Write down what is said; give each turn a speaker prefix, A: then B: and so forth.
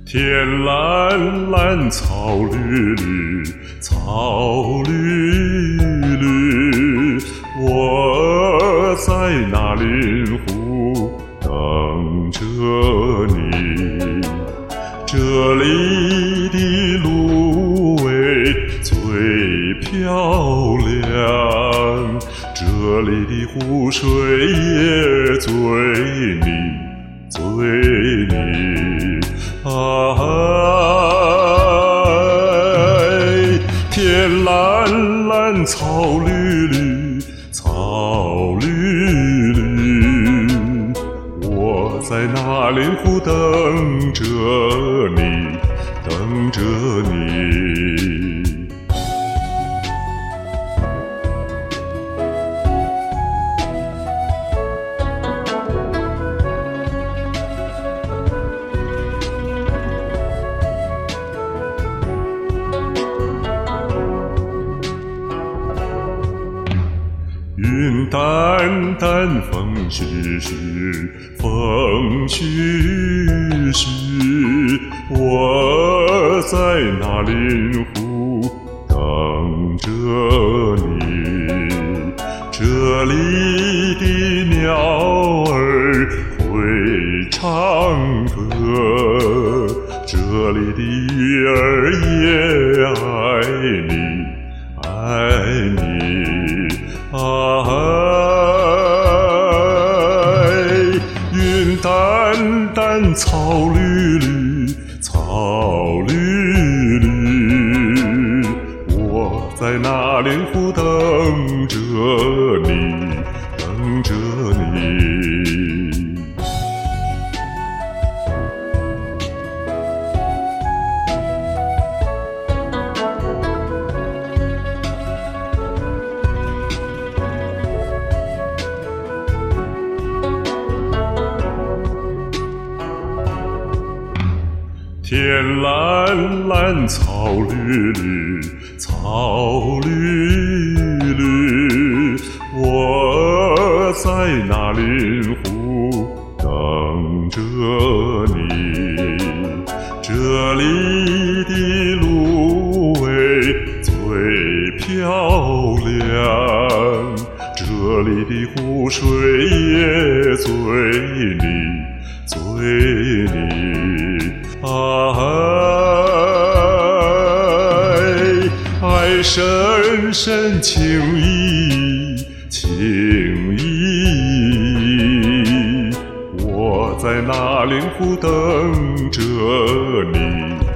A: 天蓝蓝，草绿绿，草绿绿。我在那林湖等着你，这里的芦苇最漂亮，这里的湖水也最腻，最腻。天蓝蓝，草绿绿，草绿绿。我在那林湖等着你，等着你。云淡淡，风徐徐，风徐徐。我在那林湖等着你，这里的鸟儿会唱歌，这里的鱼儿也爱你，爱你。云淡淡，草绿绿，草绿绿。我在那林湖等着你，等着你。天蓝蓝，草绿绿，草绿绿。我在那林湖等着你，这里的芦苇最漂亮，这里的湖水也最腻，最腻。爱深深，情意情意。我在那林湖等着你。